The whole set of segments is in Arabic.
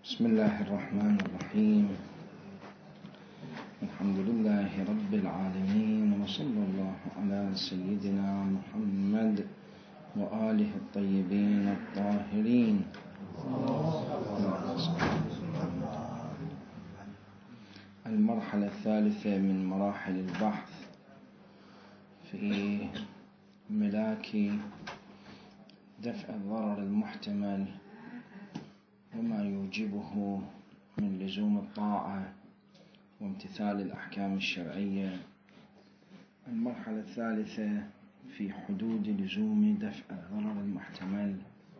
بسم الله الرحمن الرحيم. الحمد لله رب العالمين، وصلى الله على سيدنا محمد وآله الطيبين الطاهرين. المرحلة الثالثة من مراحل البحث في ملاك دفع الضرر المحتمل وما يوجبه من لزوم الطاعة وامتثال الأحكام الشرعية. المرحلة الثالثة في حدود لزوم دفع الضرر المحتمل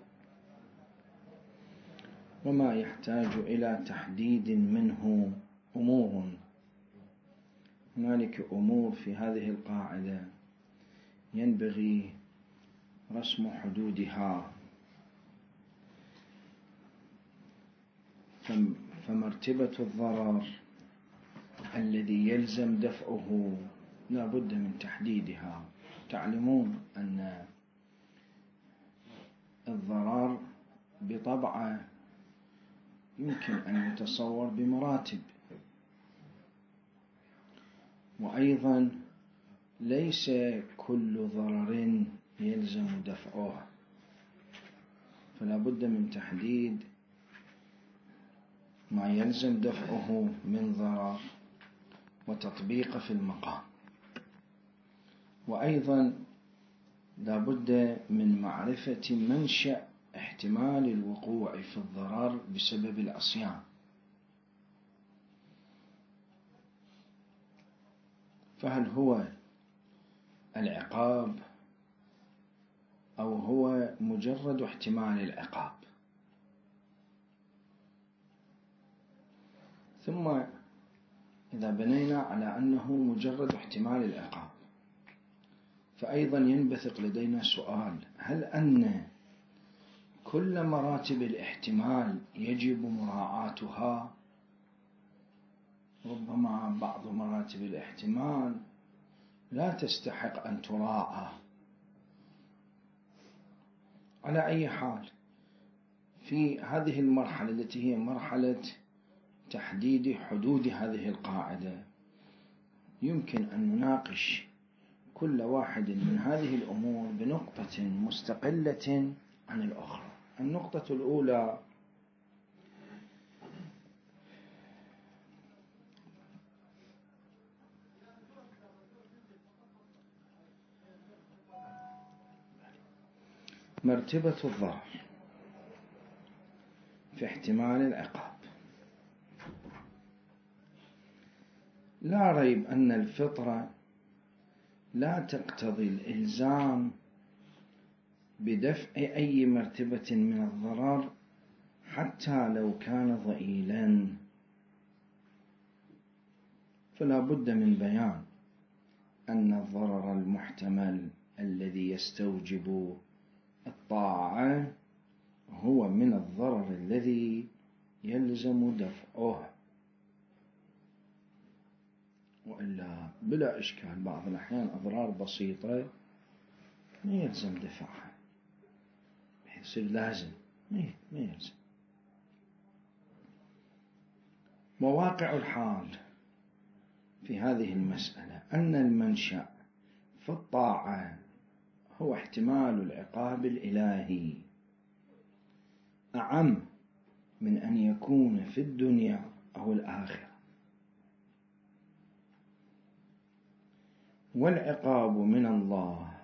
وما يحتاج إلى تحديد منه أمور. هنالك أمور في هذه القاعدة ينبغي رسم حدودها، فمرتبة الضرر الذي يلزم دفعه لا بد من تحديدها. تعلمون أن الضرر بطبعه يمكن أن يتصور بمراتب، وأيضا ليس كل ضرر يلزم دفعه، فلا بد من تحديد ما يلزم دفعه من ضرر وتطبيقه في المقام، وأيضا لا بد من معرفة منشأ احتمال الوقوع في الضرر بسبب العصيان. فهل هو العقاب أو هو مجرد احتمال العقاب؟ ثم إذا بنينا على أنه مجرد احتمال العقاب، فأيضا ينبثق لدينا سؤال: هل أن كل مراتب الاحتمال يجب مراعاتها؟ ربما بعض مراتب الاحتمال لا تستحق أن تراعى. على أي حال، في هذه المرحلة التي هي مرحلة تحديد حدود هذه القاعدة يمكن أن نناقش كل واحد من هذه الأمور بنقطة مستقلة عن الأخرى. النقطة الأولى: مرتبة الضرر في احتمال العقاب. لا ريب أن الفطرة لا تقتضي الإلزام بدفع أي مرتبة من الضرر حتى لو كان ضئيلا، فلا بد من بيان أن الضرر المحتمل الذي يستوجب الطاعة هو من الضرر الذي يلزم دفعه، وإلا بلا إشكال بعض الأحيان أضرار بسيطة ما يلزم دفعها، يصير لازم ما يلزم. وواقع الحال في هذه المسألة أن المنشأ في الطاعة هو احتمال العقاب الإلهي أعم من أن يكون في الدنيا أو الآخرة، والعقاب من الله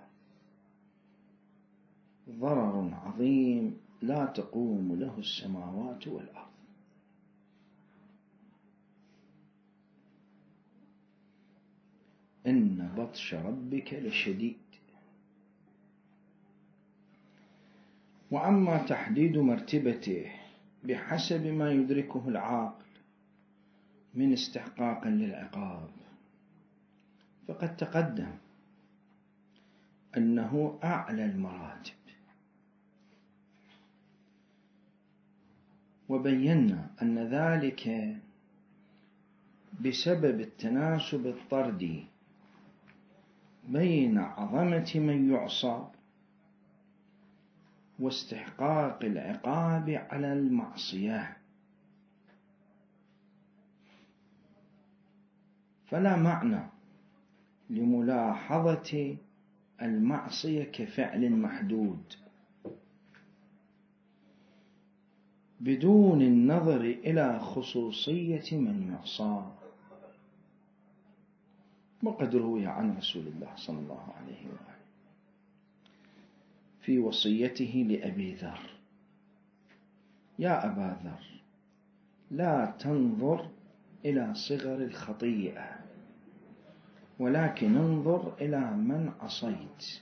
ضرر عظيم لا تقوم له السماوات والأرض. إن بطش ربك لشديد. وأما تحديد مرتبته بحسب ما يدركه العاقل من استحقاق للعقاب فقد تقدم أنه أعلى المراتب، وبينا أن ذلك بسبب التناسب الطردي بين عظمة من يعصى واستحقاق العقاب على المعصية. فلا معنى لملاحظة المعصية كفعل محدود بدون النظر إلى خصوصية من يعصى، وقد روي عن رسول الله صلى الله عليه وآله في وصيته لأبي ذر: يا أبا ذر، لا تنظر إلى صغر الخطيئة، ولكن انظر إلى من عصيت.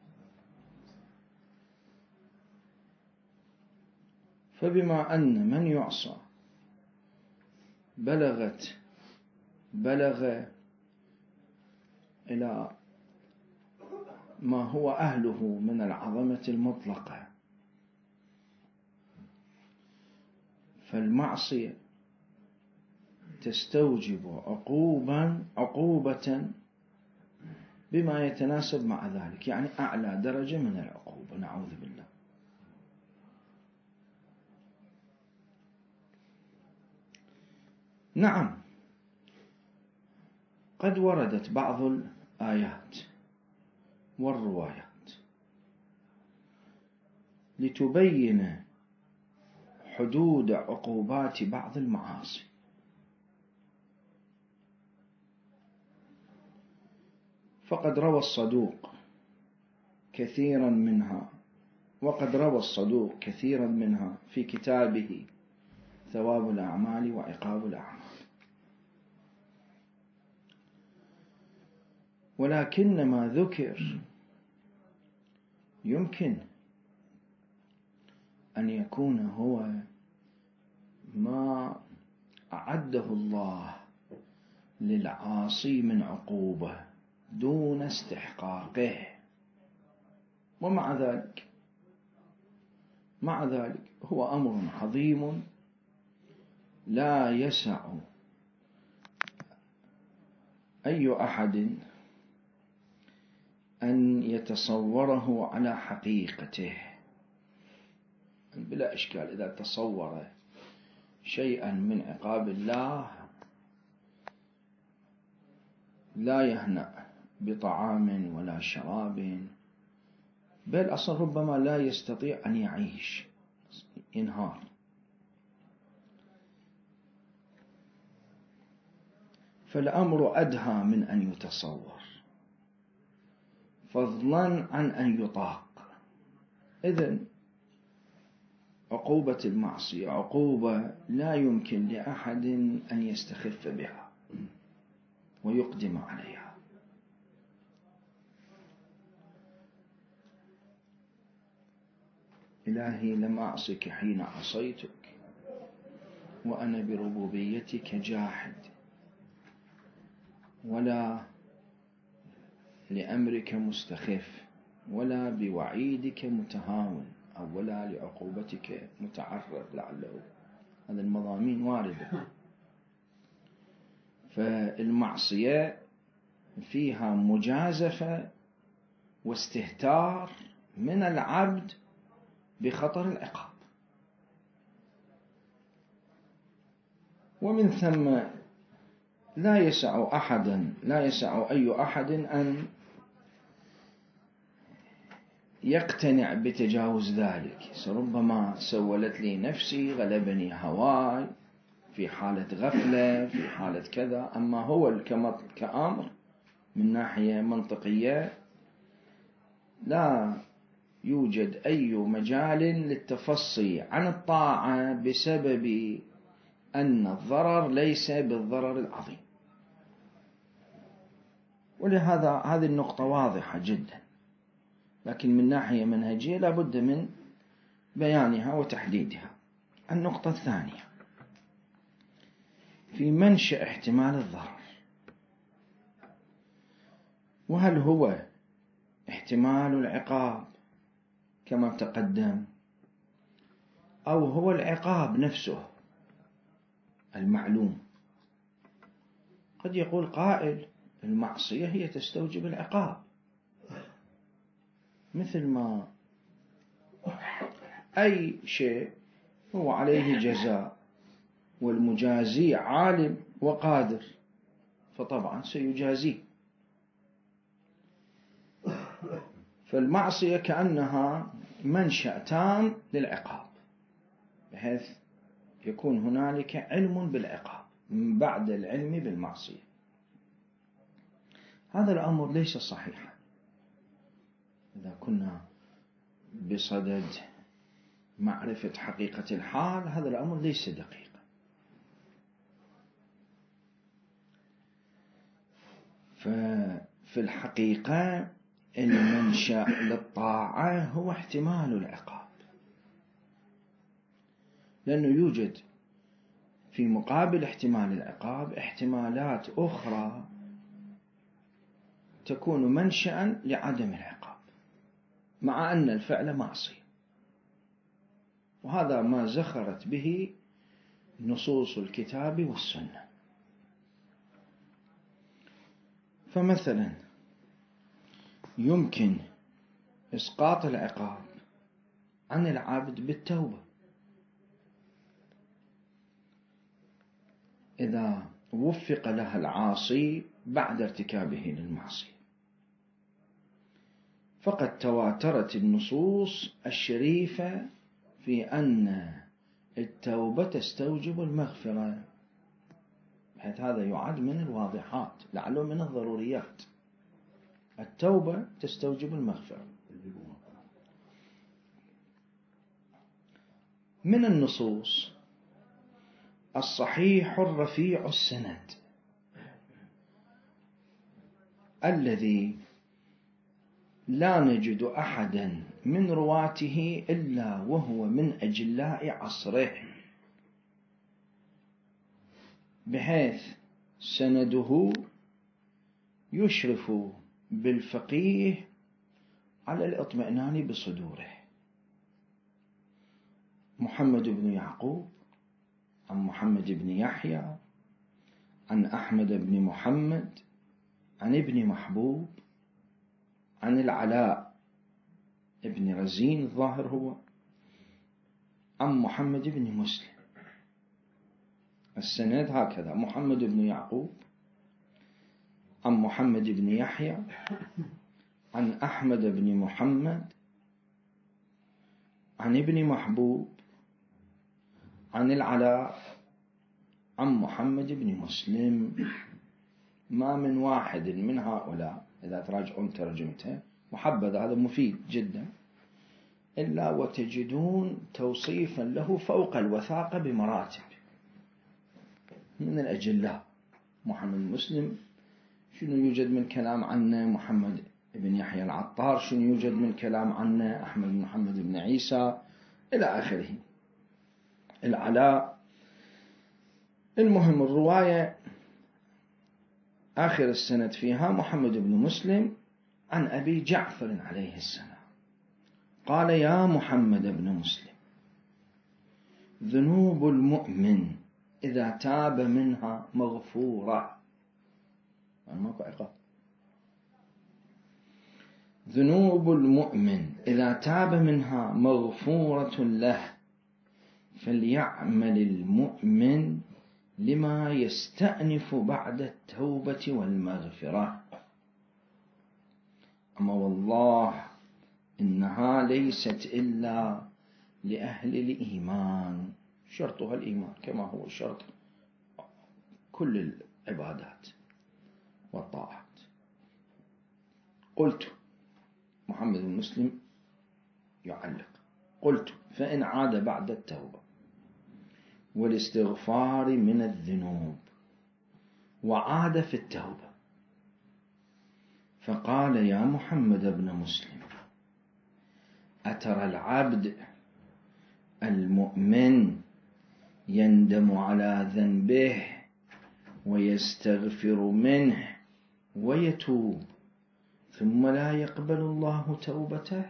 فبما أن من يعصى بلغ إلى ما هو أهله من العظمة المطلقة، فالمعصية تستوجب عقوبة بما يتناسب مع ذلك، يعني أعلى درجة من العقوبة، نعوذ بالله. نعم، قد وردت بعض الآيات والروايات لتبين حدود عقوبات بعض المعاصي، فقد روى الصدوق كثيرا منها في كتابه ثواب الأعمال وعقاب الأعمال. ولكن ما ذكر يمكن أن يكون هو ما أعده الله للعاصي من عقوبة دون استحقاقه، ومع ذلك هو أمر عظيم لا يسع أي أحد أن يتصوره على حقيقته بلا إشكال. إذا تصور شيئا من عقاب الله لا يهنأ بطعام ولا شراب، بل أصلا ربما لا يستطيع أن يعيش، ينهار. فالأمر أدهى من أن يتصور، فضلا عن أن يطاق. إذن عقوبة المعصية عقوبة لا يمكن لأحد أن يستخف بها ويقدم عليها. إلهي لم أعصك حين عصيتك، وأنا بربوبيتك جاحد، ولا لأمرك مستخف، ولا بوعيدك متهاون، أو ولا لعقوبتك متعرض لعله. هذا المضامين واردة. فالمعصية فيها مجازفة واستهتار من العبد بخطر العقاب، ومن ثم لا يسع أي أحد أن يقتنع بتجاوز ذلك. ربما سولت لي نفسي، غلبني هواي، في حالة غفلة، في حالة كذا. أما هو كأمر من ناحية منطقية لا يوجد أي مجال للتفصي عن الطاعة بسبب أن الضرر ليس بالضرر العظيم. ولهذا هذه النقطة واضحة جدا، لكن من ناحية منهجية لا بد من بيانها وتحديدها. النقطة الثانية في منشأ احتمال الضرر، وهل هو احتمال العقاب كما تقدم، أو هو العقاب نفسه المعلوم؟ قد يقول قائل المعصية هي تستوجب العقاب، مثل ما أي شيء هو عليه جزاء، والمجازي عالم وقادر، فطبعا سيجازيه. فالمعصية كأنها منشأ تام للعقاب، بحيث يكون هنالك علم بالعقاب من بعد العلم بالمعصية. هذا الأمر ليس صحيحا. إذا كنا بصدد معرفة حقيقة الحال، هذا الأمر ليس دقيقا. ففي الحقيقة المنشأ للطاعة هو احتمال العقاب، لأنه يوجد في مقابل احتمال العقاب احتمالات أخرى تكون منشأ لعدم العقاب، مع أن الفعل معصية. وهذا ما زخرت به نصوص الكتاب والسنة. فمثلا يمكن إسقاط العقاب عن العبد بالتوبة إذا وفق لها العاصي بعد ارتكابه للمعصية. فقد تواترت النصوص الشريفة في أن التوبة تستوجب المغفرة، بحيث هذا يعد من الواضحات لعله من الضروريات. التوبة تستوجب المغفرة. من النصوص الصحيح الرفيع السند الذي لا نجد أحدا من رواته إلا وهو من أجلاء عصره، بحيث سنده يشرف بالفقيه على الاطمئنان بصدوره. محمد بن يعقوب عن محمد بن يحيى عن أحمد بن محمد عن ابن محبوب عن العلاء ابن رزين الظاهر هو عن محمد بن مسلم. السند هكذا: محمد بن يعقوب عن محمد بن يحيى عن أحمد بن محمد عن ابن محبوب عن العلاء عن محمد بن مسلم. ما من واحد من هؤلاء إذا تراجعون ترجمته محبذ، هذا مفيد جدا، إلا وتجدون توصيفا له فوق الوثاقة بمراتب من الأجلاء. محمد مسلم شنو يوجد من كلام عنه؟ محمد بن يحيى العطار شنو يوجد من كلام عنه؟ أحمد بن محمد بن عيسى إلى آخره. العلاء. المهم الرواية آخر السند فيها محمد بن مسلم عن أبي جعفر عليه السلام قال: يا محمد بن مسلم، ذنوب المؤمن إذا تاب منها مغفورة. ماكو عقاب. ذنوب المؤمن إذا تاب منها مغفورة له، فليعمل المؤمن لما يستأنف بعد التوبة والمغفرة. أما والله إنها ليست إلا لأهل الإيمان، شرطها الإيمان كما هو شرط كل العبادات والطاعات. قلت، محمد المسلم يعلق، قلت: فإن عاد بعد التوبة والاستغفار من الذنوب وعاد في التوبة، فقال: يا محمد بن مسلم، أترى العبد المؤمن يندم على ذنبه ويستغفر منه ويتوب ثم لا يقبل الله توبته؟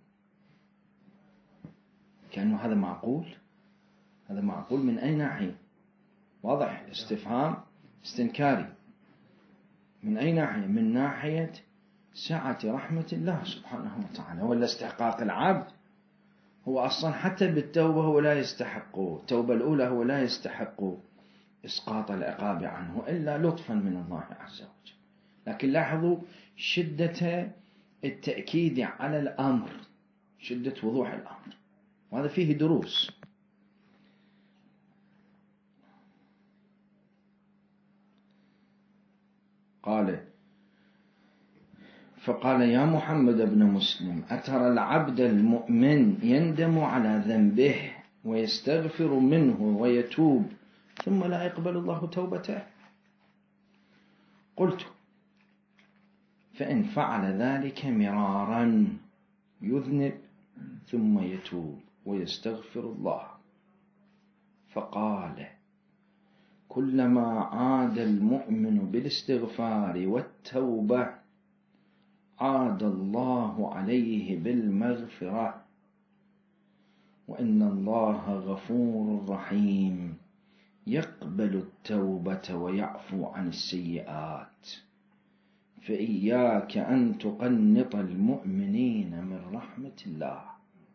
كأنه هذا معقول. هذا معقول من أي ناحية؟ واضح استفهام استنكاري. من أي ناحية؟ من ناحية سعة رحمة الله سبحانه وتعالى، ولا استحقاق العبد. هو أصلا حتى بالتوبة هو لا يستحق، التوبة الأولى هو لا يستحق إسقاط العقاب عنه إلا لطفا من الله عز وجل. لكن لاحظوا شدة التأكيد على الأمر، شدة وضوح الأمر، وهذا فيه دروس. فقال يا محمد بن مسلم أترى العبد المؤمن يندم على ذنبه ويستغفر منه ويتوب ثم لا يقبل الله توبته؟ قلت فإن فعل ذلك مرارا يذنب ثم يتوب ويستغفر الله. فقال كلما عاد المؤمن بالاستغفار والتوبة عاد الله عليه بالمغفرة، وإن الله غفور رحيم يقبل التوبة ويعفو عن السيئات، فإياك أن تقنط المؤمنين من رحمة الله.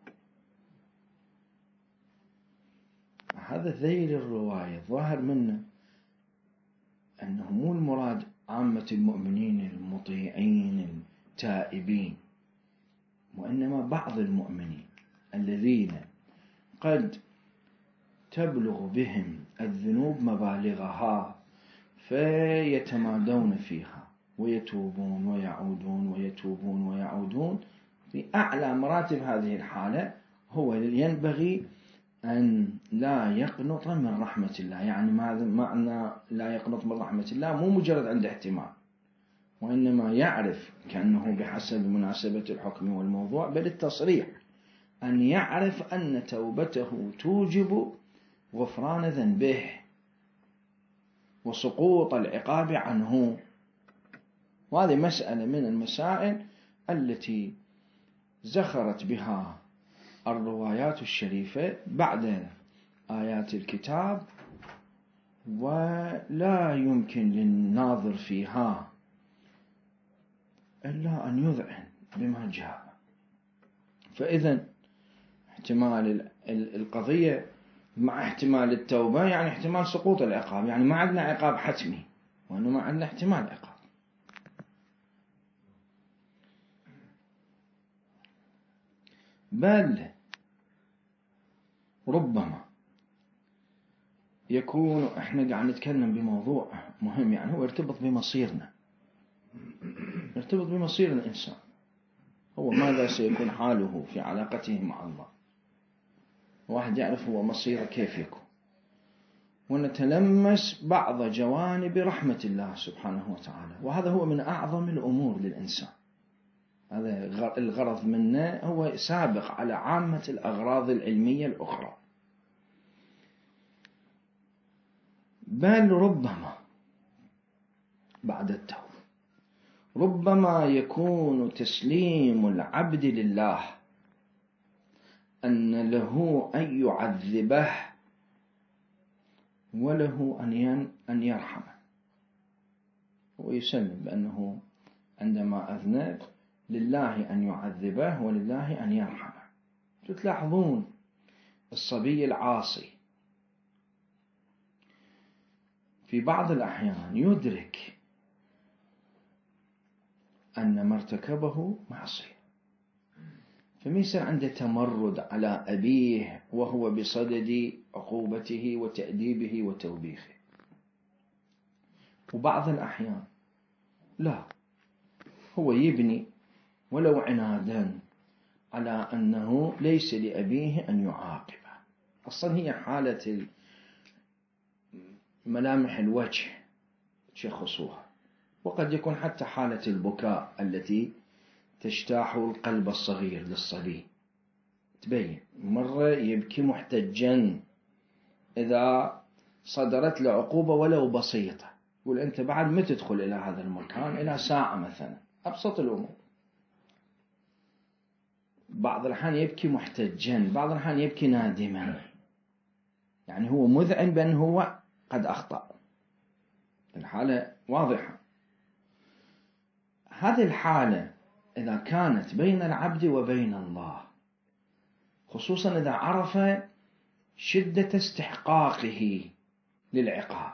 هذا ذيل الرواية ظاهر منه أنه مو المراد عامة المؤمنين المطيعين التائبين، وإنما بعض المؤمنين الذين قد تبلغ بهم الذنوب مبالغها فيتمادون فيها ويتوبون ويعودون ويتوبون ويعودون. في أعلى مراتب هذه الحالة هو ينبغي أن لا يقنط من رحمة الله. يعني معنى لا يقنط من رحمة الله مو مجرد عند احتمال، وإنما يعرف كأنه بحسب مناسبة الحكم والموضوع، بل التصريح أن يعرف أن توبته توجب غفران ذنبه وسقوط العقاب عنه. وهذه مسألة من المسائل التي زخرت بها الروايات الشريفة بعد آيات الكتاب، ولا يمكن للناظر فيها إلا أن يذعن بما جاء. فإذا احتمال القضية مع احتمال التوبة يعني احتمال سقوط العقاب، يعني ما عندنا عقاب حتمي، وإنما عندنا احتمال عقاب. بل ربما يكون احنا قاعد نتكلم بموضوع مهم، يعني هو يرتبط بمصيرنا، يرتبط بمصير الإنسان، هو ماذا سيكون حاله في علاقته مع الله. واحد يعرف هو مصيره كيف يكون، ونتلمس بعض جوانب رحمة الله سبحانه وتعالى، وهذا هو من أعظم الأمور للإنسان. هذا الغرض منه هو سابق على عامة الأغراض العلمية الأخرى. بل ربما بعد التوبة ربما يكون تسليم العبد لله أن له أن يعذبه وله أن يرحمه، ويسلم بأنه عندما أذنب لله أن يعذبه ولله أن يرحمه. تلاحظون الصبي العاصي في بعض الأحيان يدرك أن ما ارتكبه معصية، فميصير عنده تمرد على أبيه وهو بصدد عقوبته وتأديبه وتوبيخه. وبعض الأحيان لا، هو يبني ولو عنادا على أنه ليس لأبيه أن يعاقبه. أصلا هي حالة ملامح الوجه شخصوها، وقد يكون حتى حالة البكاء التي تجتاح القلب الصغير للصبي تبين. مرة يبكي محتجا إذا صدرت له عقوبة ولو بسيطة، يقول أنت بعد ما تدخل إلى هذا المكان إلى ساعة مثلا، أبسط الأمور. بعض الأحيان يبكي محتجا، بعض الأحيان يبكي نادما، يعني هو مذعن بأن هو قد أخطأ. الحالة واضحة. هذه الحالة إذا كانت بين العبد وبين الله، خصوصا إذا عرف شدة استحقاقه للعقاب،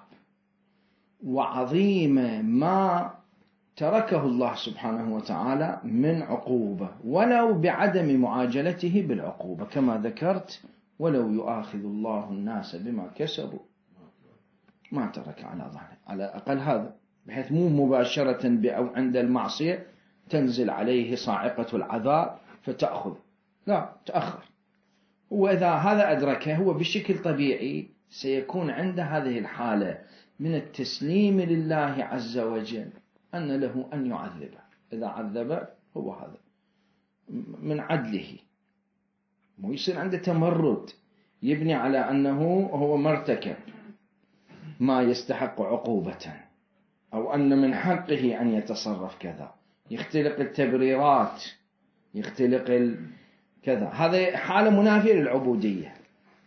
وعظيم ما تركه الله سبحانه وتعالى من عقوبة ولو بعدم معاجلته بالعقوبة، كما ذكرت: ولو يؤاخذ الله الناس بما كسبوا ما ترك على ظهره، على الأقل هذا، بحيث مو مباشرة أو عند المعصية تنزل عليه صاعقة العذاب فتأخذ، لا، تأخر. وإذا هذا أدركه هو بشكل طبيعي سيكون عنده هذه الحالة من التسليم لله عز وجل، أن له أن يعذبه، إذا عذبه هو هذا من عدله، مو يصير عنده تمرد يبني على أنه هو مرتكب ما يستحق عقوبة، أو أن من حقه أن يتصرف كذا، يختلق التبريرات، يختلق كذا. هذا حالة منافية للعبودية.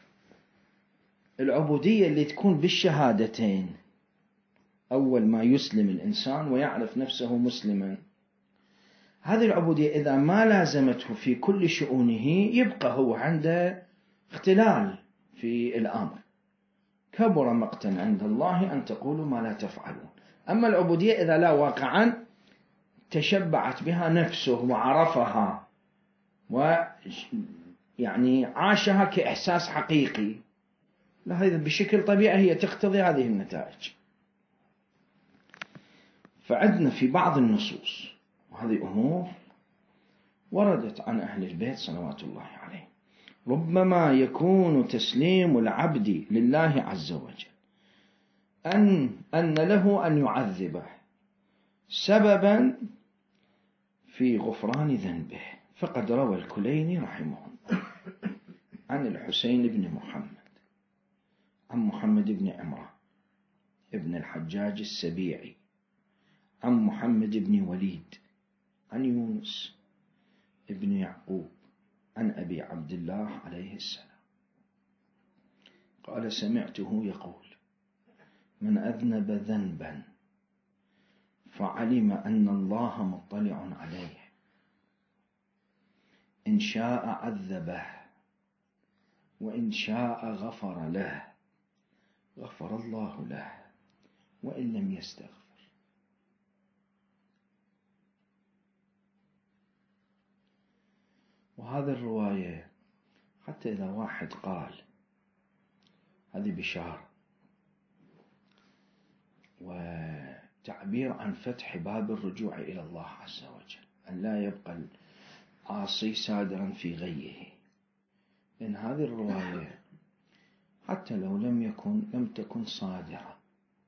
العبودية اللي تكون بالشهادتين، أول ما يسلم الإنسان ويعرف نفسه مسلما، هذه العبودية إذا ما لازمته في كل شؤونه يبقى هو عنده اختلال في الأمر، كبر مقتا عند الله أن تقولوا ما لا تفعلون. أما العبودية إذا لا واقعا تشبعت بها نفسه وعرفها ويعني عاشها كإحساس حقيقي، لا، هذا بشكل طبيعي هي تقتضي هذه النتائج. فعندنا في بعض النصوص، وهذه أمور وردت عن أهل البيت صلوات الله عليه، ربما يكون تسليم العبد لله عز وجل أن له أن يعذبه سببا في غفران ذنبه. فقد روى الكليني رحمه الله عن الحسين بن محمد عن محمد بن عمران ابن الحجاج السبيعي عن محمد بن وليد عن يونس ابن يعقوب عن أبي عبد الله عليه السلام قال: سمعته يقول: من أذنب ذنبا فعلم أن الله مطلع عليه، إن شاء عذبه وإن شاء غفر له، غفر الله له وإن لم يستغفر. وهذا الرواية حتى إذا واحد قال هذه بشارة وتعبير عن فتح باب الرجوع إلى الله عز وجل، أن لا يبقى العاصي سادرا في غيه، لأن هذه الرواية حتى لو لم تكن صادرة،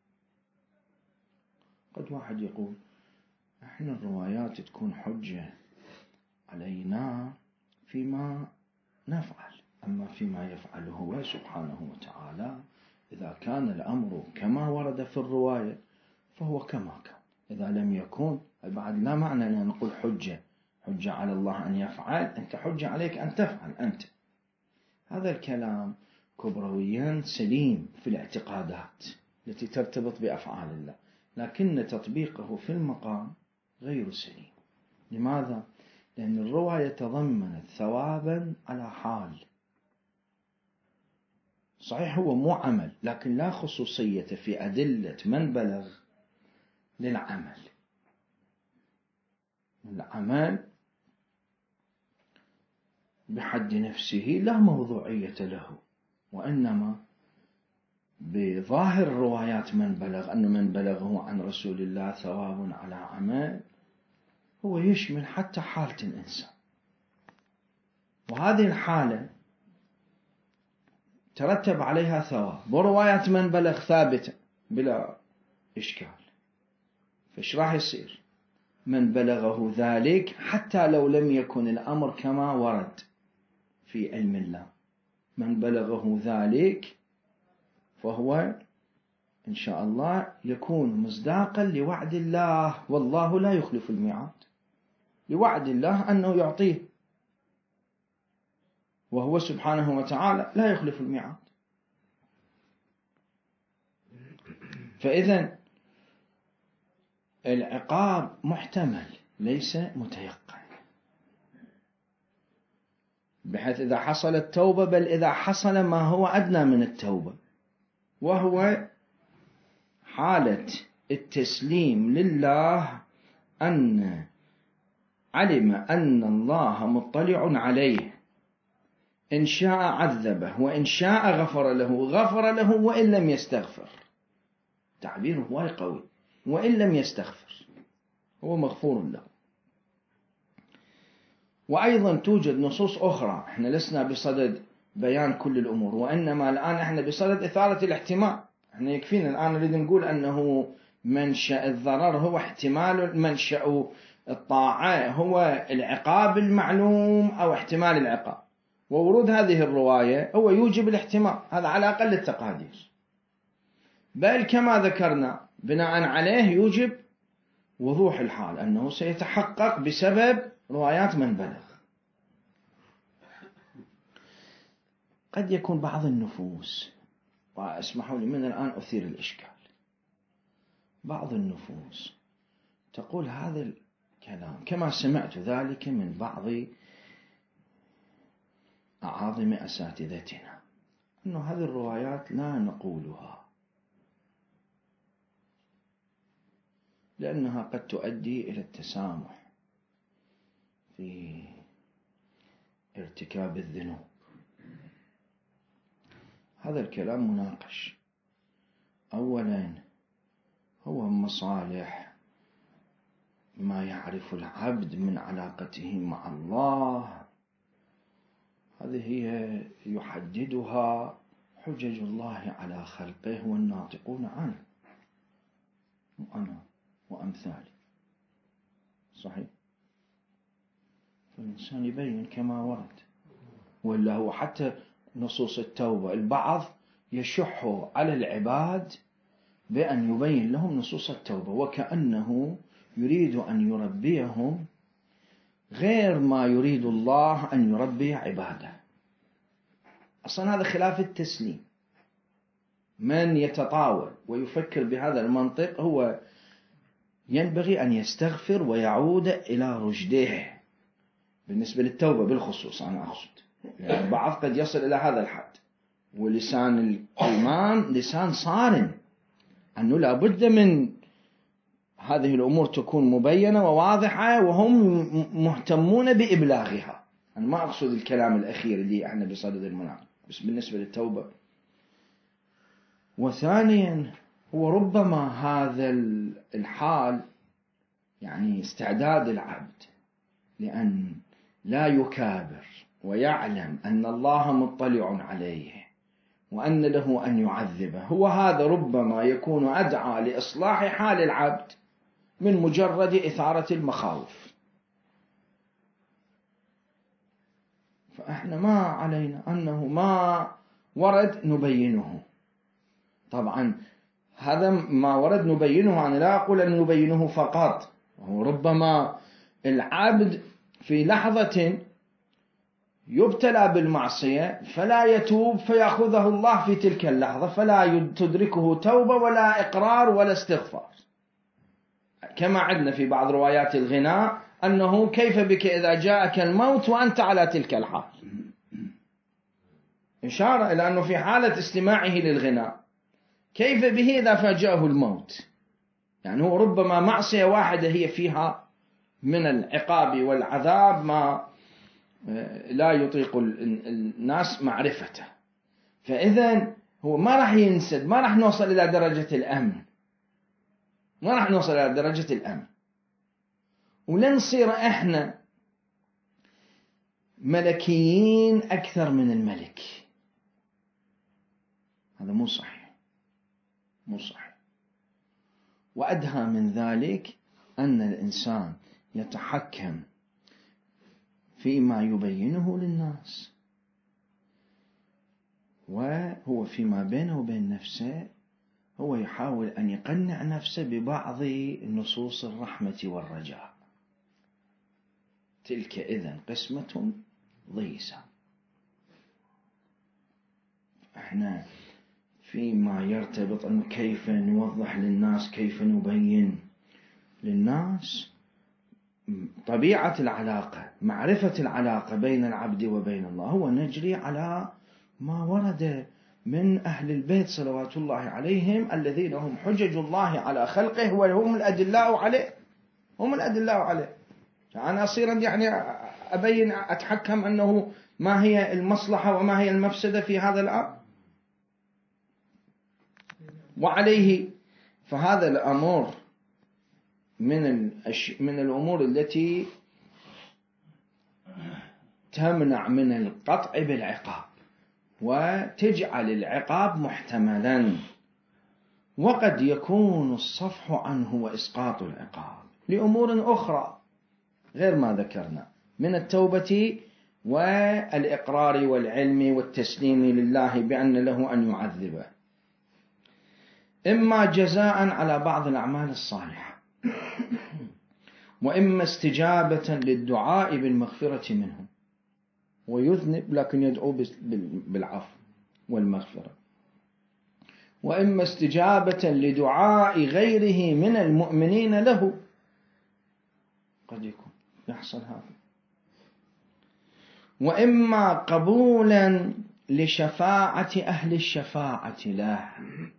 قد واحد يقول احنا الروايات تكون حجة علينا فيما نفعل، أما فيما يفعله هو سبحانه وتعالى إذا كان الأمر كما ورد في الرواية فهو كما كان، إذا لم يكن بعد لا معنى أن نقول حجة على الله أن يفعل، أنت حجة عليك أن تفعل أنت. هذا الكلام كبرويا سليم في الاعتقادات التي ترتبط بأفعال الله، لكن تطبيقه في المقام غير سليم. لماذا؟ لأن الرواية تضمنت ثوابا على حال، صحيح هو مو عمل، لكن لا خصوصية في أدلة من بلغ للعمل. العمل بحد نفسه لا موضوعية له، وإنما بظاهر الروايات من بلغ أن من بلغه عن رسول الله ثواب على عمل هو يشمل حتى حالة الإنسان، وهذه الحالة ترتب عليها ثواب، وروايات من بلغ ثابتة بلا إشكال. فإيش راح يصير؟ من بلغه ذلك حتى لو لم يكن الأمر كما ورد في علم الله، من بلغه ذلك فهو إن شاء الله يكون مصداقا لوعد الله، والله لا يخلف الميعاد، لوعد الله أنه يعطيه، وهو سبحانه وتعالى لا يخلف الميعاد. فإذن العقاب محتمل ليس متيقن، بحيث إذا حصل التوبة، بل إذا حصل ما هو أدنى من التوبة، وهو حالة التسليم لله، أن علم أن الله مطلع عليه، إن شاء عذبه وإن شاء غفر له وإن لم يستغفر. تعبيره هواي قوي، وإن لم يستغفر هو مغفور له. وأيضا توجد نصوص أخرى، احنا لسنا بصدد بيان كل الأمور، وإنما الآن احنا بصدد إثارة الاحتمال. احنا يكفينا الآن نريد نقول أنه منشأ الضرر هو احتمال، منشأ الطاعة هو العقاب المعلوم أو احتمال العقاب، وورود هذه الرواية هو يوجب الاحتمال، هذا على أقل التقادير، بل كما ذكرنا بناء عليه يوجب وضوح الحال أنه سيتحقق بسبب روايات من بلغ. قد يكون بعض النفوس، واسمحوا لي من الآن أثير الإشكال، بعض النفوس تقول هذا الكلام كما سمعت ذلك من بعض أعاظم أساتذتنا، أنه هذه الروايات لا نقولها لأنها قد تؤدي إلى التسامح في ارتكاب الذنوب. هذا الكلام مناقش. أولا هو مصالح ما يعرف العبد من علاقته مع الله، هذه هي يحددها حجج الله على خلقه والناطقون عنه، وأنا وأمثالي، صحيح؟ فالإنسان يبين كما ورد، ولا هو حتى نصوص التوبة البعض يشح على العباد بأن يبين لهم نصوص التوبة وكأنه يريد أن يربيهم غير ما يريد الله أن يربي عباده. أصلا هذا خلاف التسليم. من يتطاول ويفكر بهذا المنطق هو ينبغي أن يستغفر ويعود إلى رشده بالنسبة للتوبة بالخصوص. أنا أقصد يعني البعض قد يصل إلى هذا الحد، ولسان الإيمان لسان صارم، أنه لا بد من هذه الأمور تكون مبينة وواضحة وهم مهتمون بإبلاغها. أنا ما أقصد الكلام الأخير اللي احنا بصدد المناقشة، بس بالنسبة للتوبة. وثانيا هو ربما هذا الحال يعني استعداد العبد لأن لا يكابر ويعلم أن الله مطلع عليه وأن له أن يعذبه، هو هذا ربما يكون أدعى لإصلاح حال العبد من مجرد إثارة المخاوف. فإحنا ما علينا أنه ما ورد نبينه. طبعا هذا ما ورد نبينه، أنا لا أقول أن نبينه فقط، ربما العبد في لحظة يبتلى بالمعصية فلا يتوب فيأخذه الله في تلك اللحظة، فلا تدركه توبة ولا إقرار ولا استغفار، كما عندنا في بعض روايات الغناء أنه كيف بك إذا جاءك الموت وأنت على تلك الحال، إشارة إلى أنه في حالة استماعه للغناء كيف به إذا فاجأه الموت. يعني هو ربما معصية واحدة هي فيها من العقاب والعذاب ما لا يطيق الناس معرفته، فإذا هو ما راح ينسد، ما راح نوصل إلى درجة الأمن، ما راح نوصل إلى درجة الأمن، ولن نصير إحنا ملكيين أكثر من الملك. هذا مو صحيح، مو صحيح. وأدهى من ذلك أن الإنسان يتحكم فيما يبينه للناس، وهو فيما بينه وبين نفسه هو يحاول أن يقنع نفسه ببعض نصوص الرحمة والرجاء. تلك إذن قسمة ضيزى. احنا فيما يرتبط أنه كيف نوضح للناس، كيف نبين للناس طبيعة العلاقة، معرفة العلاقة بين العبد وبين الله، هو نجري على ما ورد من أهل البيت صلوات الله عليهم الذين هم حجج الله على خلقه وهم الأدلاء عليه، هم الأدلاء عليه. أنا أصير يعني أبين أتحكم أنه ما هي المصلحة وما هي المفسدة في هذا الأمر وعليه. فهذا الأمر من الأمور التي تمنع من القطع بالعقاب وتجعل العقاب محتملا. وقد يكون الصفح عنه وإسقاط العقاب لأمور أخرى غير ما ذكرنا من التوبة والإقرار والعلم والتسليم لله بأن له أن يعذبه، إما جزاء على بعض الأعمال الصالحة، وإما استجابة للدعاء بالمغفرة منه، ويذنب لكن يدعو بالعفو والمغفرة، وإما استجابة لدعاء غيره من المؤمنين له، قد يكون يحصل هذا، وإما قبولا لشفاعة أهل الشفاعة له،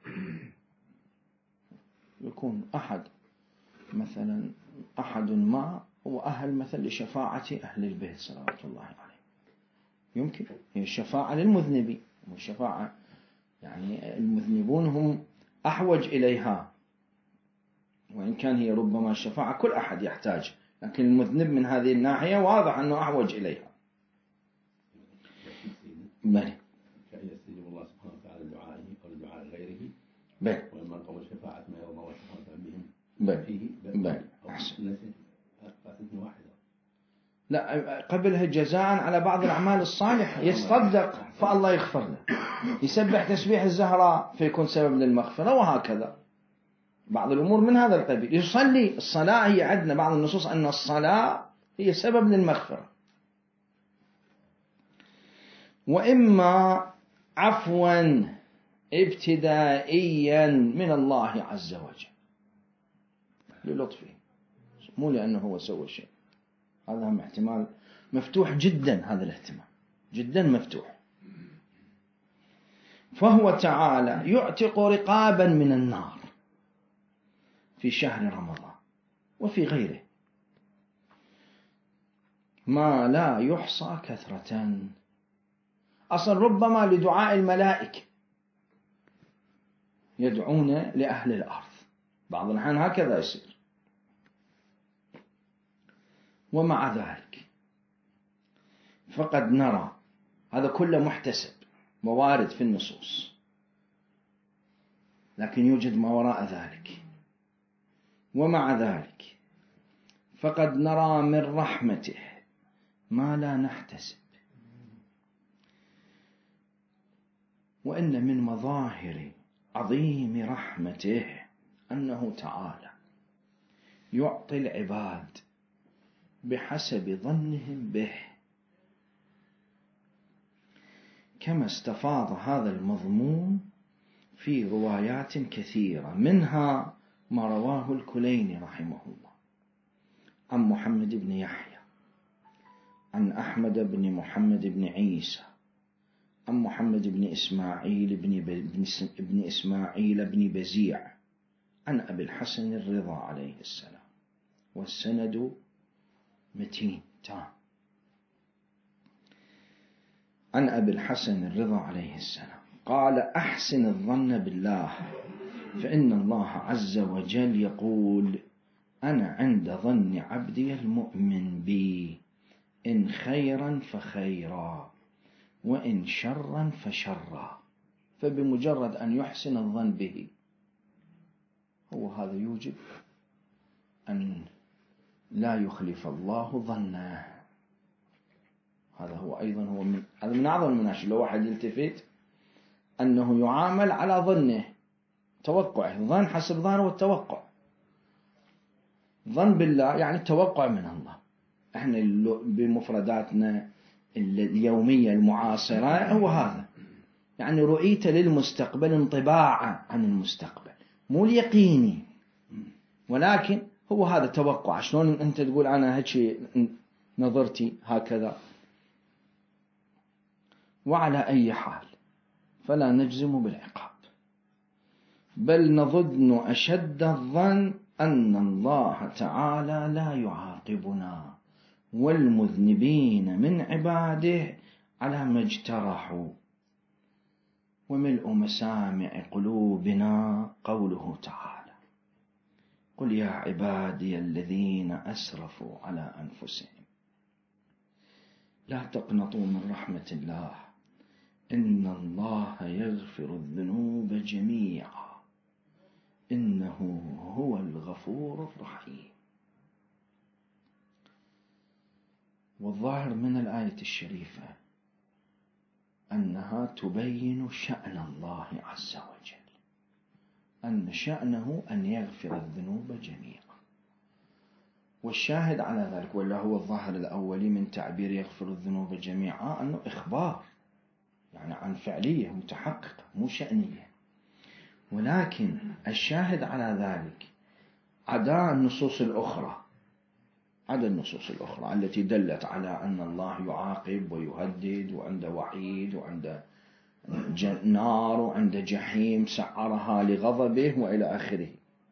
يكون مثلا أحد ما هو أهل مثل لشفاعة أهل البيت صلوات الله عليه، يمكن هي الشفاعة للمذنبين، والشفاعة يعني المذنبون هم أحوج إليها، وإن كان هي ربما الشفاعة كل أحد يحتاج، لكن المذنب من هذه الناحية واضح أنه أحوج إليها. بلى كأن يستجيب الله سبحانه وتعالى دعائه أو دعاء غيره، بلى وإما قبل شفاعة ما يرضى الله سبحانه وتعالى بهم بلى بلى أحسن. واحدة لا قبلها جزاء على بعض الأعمال الصالحة، يتصدق فالله يغفر له، يسبح تسبيح الزهراء فيكون سبب للمغفرة، وهكذا بعض الأمور من هذا القبيل. يصلي، الصلاة هي عندنا بعض النصوص أن الصلاة هي سبب للمغفرة. وإما عفوا ابتدائيا من الله عز وجل للطفه، مو لأنه هو سوى شيء، هذا هم احتمال مفتوح جدا، هذا الاحتمال جدا مفتوح. فهو تعالى يعتق رقابا من النار في شهر رمضان وفي غيره ما لا يحصى كثرة، أصلا ربما لدعاء الملائكة يدعون لأهل الأرض، بعض الأحيان هكذا يصير. ومع ذلك فقد نرى هذا كله محتسب ووارد في النصوص، لكن يوجد ما وراء ذلك. ومع ذلك فقد نرى من رحمته ما لا نحتسب، وإن من مظاهر عظيم رحمته أنه تعالى يعطي العباد بحسب ظنهم به، كما استفاض هذا المضمون في روايات كثيرة، منها ما رواه الكليني رحمه الله عن محمد بن يحيى عن أحمد بن محمد بن عيسى عن محمد بن إسماعيل بن إسماعيل بن بزيع عن أبي الحسن الرضا عليه السلام، والسند متين تام، عن أبي الحسن الرضا عليه السلام قال: أحسن الظن بالله، فإن الله عز وجل يقول: أنا عند ظن عبدي المؤمن بي، إن خيرا فخيرا وإن شرا فشرا. فبمجرد أن يحسن الظن به هو هذا يوجب أن لا يخلف الله ظنه. هذا هو أيضا هذا من أعظم المناشد، لو واحد يلتفت أنه يعامل على ظنه، توقعه، ظن حسب ظنه والتوقع. ظن بالله يعني التوقع من الله. احنا بمفرداتنا اليومية المعاصرة هو هذا، يعني رؤيت للمستقبل انطباعا عن المستقبل، مو اليقيني، ولكن هو هذا توقع. شلون أنت تقول أنا هيك نظرتي هكذا. وعلى أي حال فلا نجزم بالعقاب، بل نظن أشد الظن أن الله تعالى لا يعاقبنا والمذنبين من عباده على ما اجترحوا. وملء مسامع قلوبنا قوله تعالى: قل يا عبادي الذين أسرفوا على أنفسهم لا تقنطوا من رحمة الله إن الله يغفر الذنوب جميعا إنه هو الغفور الرحيم. والظاهر من الآية الشريفة أنها تبين شأن الله عز وجل، أن شأنه أن يغفر الذنوب جميعا. والشاهد على ذلك، ولا هو الظاهر الأولي من تعبير يغفر الذنوب جميعا، أنه إخبار يعني عن فعلية متحققة مو شأنية. ولكن الشاهد على ذلك عدا النصوص الأخرى، التي دلت على أن الله يعاقب ويهدد، وعند وعيد، وعند نار، وعند جحيم سعرها لغضبه وإلى آخره.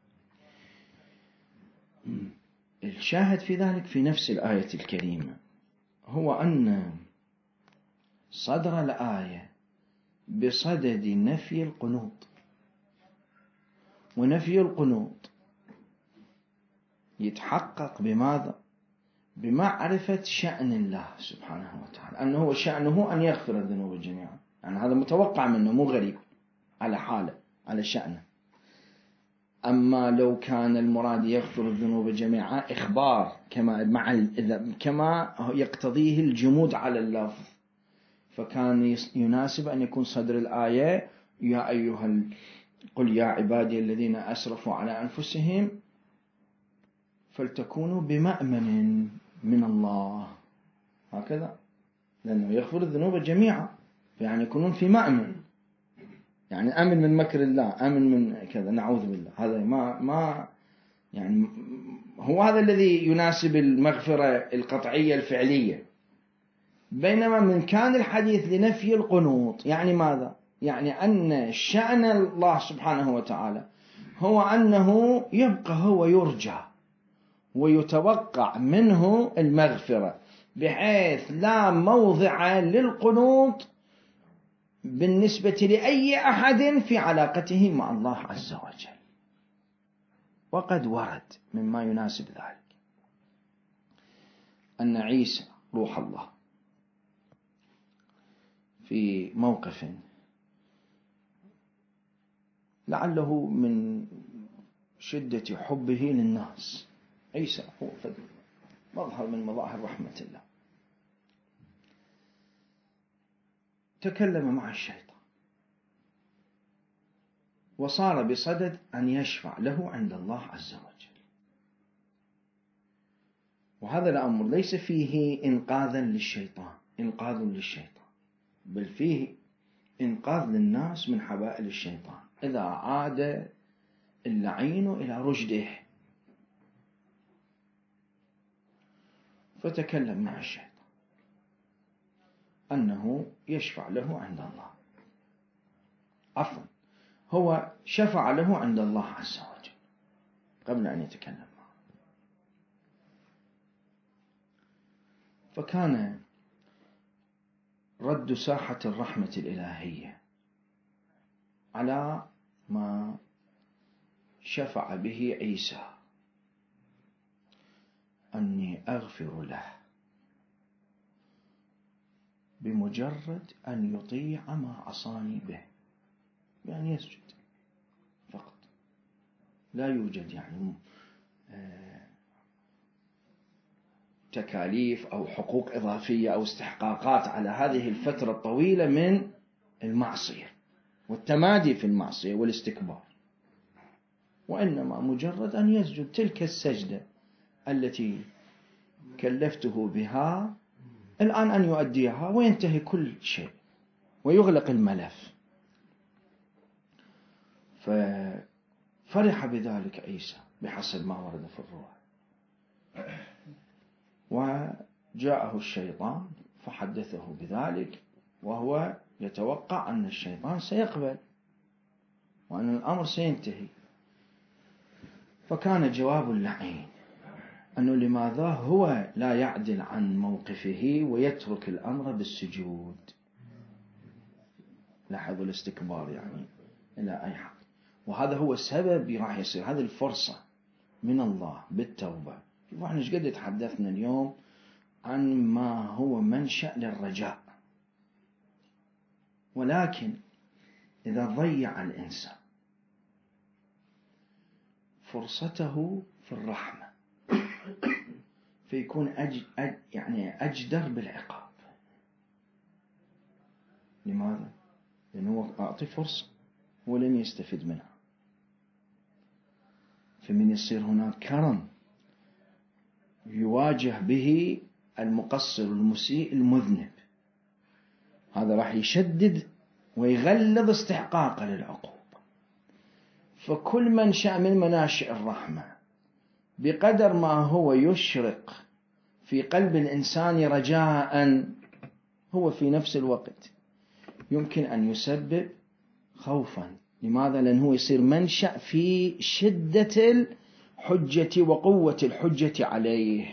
الشاهد في ذلك في نفس الآية الكريمة هو أن صدر الآية بصدد نفي القنوط، ونفي القنوط يتحقق بماذا؟ بمعرفة شأن الله سبحانه وتعالى، أنه هو شأنه أن يغفر الذنوب جميعا. يعني هذا متوقع منه، مو غريب على حاله، على شأنه. أما لو كان المراد يغفر الذنوب جميعا إخبار كما يقتضيه الجمود على اللفظ، فكان يناسب أن يكون صدر الآية قل يا عبادي الذين أسرفوا على أنفسهم فلتكونوا بمأمن من الله، هكذا، لأنه يغفر الذنوب جميعا، يعني يكونون في مأمن، يعني أمن من مكر الله، أمن من كذا، نعوذ بالله. هذا ما يعني هو هذا الذي يناسب المغفرة القطعية الفعلية. بينما من كان الحديث لنفي القنوط، يعني ماذا؟ يعني أن شأن الله سبحانه وتعالى هو أنه يبقى هو يرجى ويتوقع منه المغفرة، بحيث لا موضع للقنوط بالنسبة لأي أحد في علاقته مع الله عز وجل. وقد ورد مما يناسب ذلك أن عيسى روح الله في موقف لعله من شدة حبه للناس، عيسى هو مظهر من مظاهر رحمة الله، تكلم مع الشيطان وصار بصدد أن يشفع له عند الله عز وجل. وهذا الأمر ليس فيه إنقاذ للشيطان، بل فيه إنقاذ للناس من حبائل الشيطان إذا عاد اللعين إلى رشده. فتكلم مع الشيطان أنه يشفع له عند الله، عفوا هو شفع له عند الله عز وجل قبل أن يتكلم معه. فكان رد ساحة الرحمة الإلهية على ما شفع به عيسى أني أغفر له بمجرد أن يطيع ما عصاني به، يعني يسجد فقط، لا يوجد يعني تكاليف أو حقوق إضافية أو استحقاقات على هذه الفترة الطويلة من المعصية والتمادي في المعصية والاستكبار، وإنما مجرد أن يسجد تلك السجدة التي كلفته بها الآن أن يؤديها وينتهي كل شيء ويغلق الملف. ففرح بذلك عيسى بحسب ما ورد في الرواية، وجاءه الشيطان فحدثه بذلك وهو يتوقع أن الشيطان سيقبل وأن الأمر سينتهي. فكان جواب اللعين أنه لماذا هو لا يعدل عن موقفه ويترك الأمر بالسجود. لاحظوا الاستكبار يعني إلى أي حد. وهذا هو السبب راح يصير هذه الفرصة من الله بالتوبة. احنا ايش قد تحدثنا اليوم عن ما هو منشأ للرجاء، ولكن إذا ضيع الإنسان فرصته في الرحمة فيكون يعني أجدر بالعقاب. لماذا؟ لأنه أعطي فرصة ولم يستفد منها. فمن يصير هناك كرم يواجه به المقصر المسيء المذنب، هذا راح يشدد ويغلظ استحقاقه للعقوبة. فكل منشأ من مناشئ الرحمة بقدر ما هو يشرق في قلب الإنسان رجاء، هو في نفس الوقت يمكن أن يسبب خوفا. لماذا؟ لأنه يصير منشأ في شدة الحجة وقوة الحجة عليه.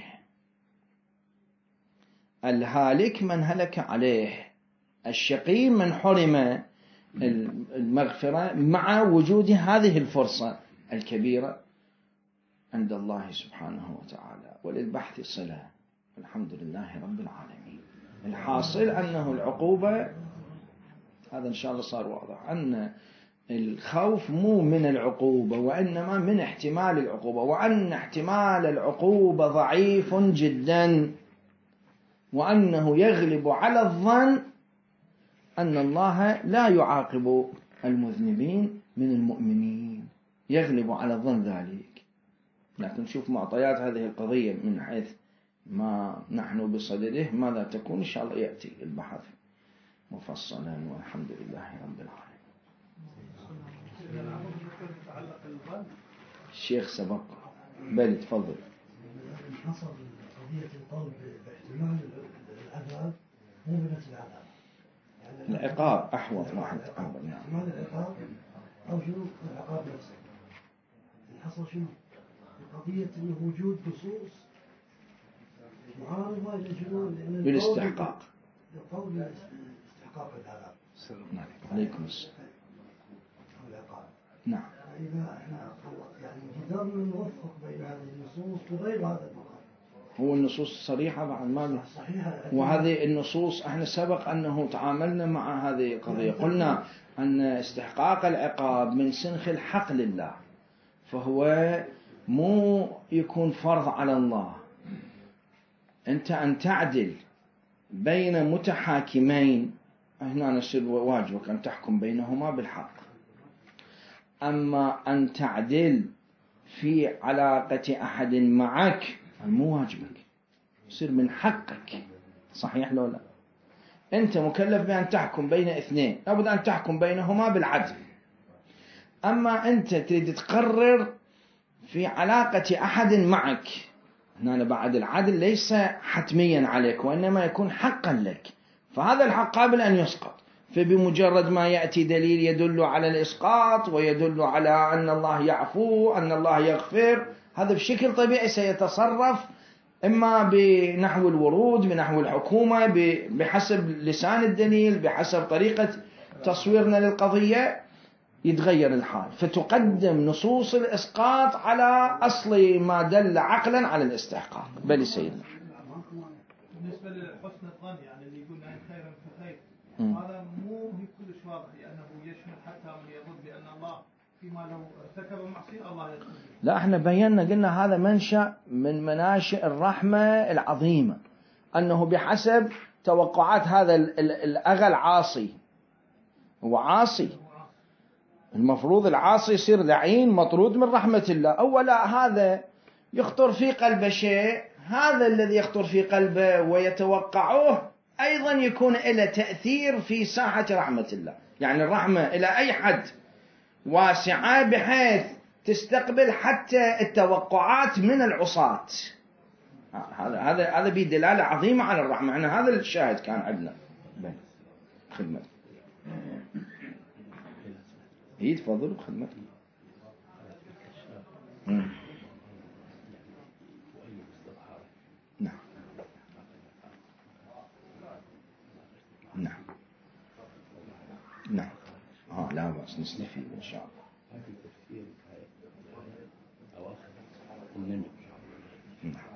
الهالك من هلك عليه، الشقي من حرم المغفرة، مع وجود هذه الفرصة الكبيرة عند الله سبحانه وتعالى. وللبحث صلة، الحمد لله رب العالمين. الحاصل أنه العقوبة، هذا إن شاء الله صار واضح، أن الخوف مو من العقوبة وإنما من احتمال العقوبة، وأن احتمال العقوبة ضعيف جدا، وأنه يغلب على الظن أن الله لا يعاقب المذنبين من المؤمنين، يغلب على الظن ذلك. لكن نشوف معطيات هذه القضية من حيث ما نحن بصدده ماذا تكون. إن شاء الله يأتي البحث مفصلا، والحمد لله رب العالمين. الشيخ سبق بل تفضل. حصل قضية القول باحتمال العذاب مو بنفس العذاب، يعني العقاب أحوط واحد أمر. نعم. احتمال العقاب أو شنو العقاب نفسه. حصل شنو قضية إنه وجود نصوص معارضة لشنو للاستحقاق، للقول باستحقاق العذاب. نعم. عليكم السلام. نعم. إذا احنا يعني قدرنا نوفق بين هذه النصوص وغير هذا المقام. هو النصوص الصريحة بعد ما صحيحة. وهذه النصوص احنا سبق أنه تعاملنا مع هذه القضية، قلنا أن استحقاق العقاب من سنخ الحق لله، فهو مو يكون فرض على الله. أنت أن تعدل بين متحاكمين، هنا نصير واجبك أن تحكم بينهما بالحق. أما أن تعدل في علاقة أحد معك مو واجبك، يصير من حقك. صحيح لو لا؟ أنت مكلف بأن تحكم بين اثنين، لابد أن تحكم بينهما بالعدل. أما أنت تريد تقرر في علاقة أحد معك، هنا بعد العدل ليس حتميا عليك وإنما يكون حقا لك، فهذا الحق قابل أن يسقط. فبمجرد ما يأتي دليل يدل على الإسقاط ويدل على أن الله يعفو، أن الله يغفر، هذا بشكل طبيعي سيتصرف إما بنحو الورود، بنحو الحكومة، بحسب لسان الدليل، بحسب طريقة تصويرنا للقضية، يتغير الحال. فتقدم نصوص الإسقاط على أصل ما دل عقلا على الاستحقاق. بل سيدنا بالنسبة لحسن الظن، يعني اللي يقول أن خيرا فخير، هذا مو كلش واضح، لأنه يشمل حتى من يظن بأن الله فيما لو ارتكب معصية الله يغفر. لا، احنا بينا قلنا هذا منشأ من مناشئ الرحمة العظيمة، أنه بحسب توقعات هذا الأغى العاصي، هو عاصي، المفروض العاصي يصير لعين مطرود من رحمة الله. أولا هذا يخطر في قلبه شيء، هذا الذي يخطر في قلبه ويتوقعه أيضا يكون له تأثير في ساحة رحمة الله. يعني الرحمة إلى أي حد واسعة بحيث تستقبل حتى التوقعات من العصاة. هذا بدلالة عظيمة على الرحمة. يعني هذا الشاهد كان عندنا خدمة. إيه تفضل بخدمتك. نعم نعم نعم. لا بأس نستفيد إن شاء الله. في تفسير أواخر النمل. نعم.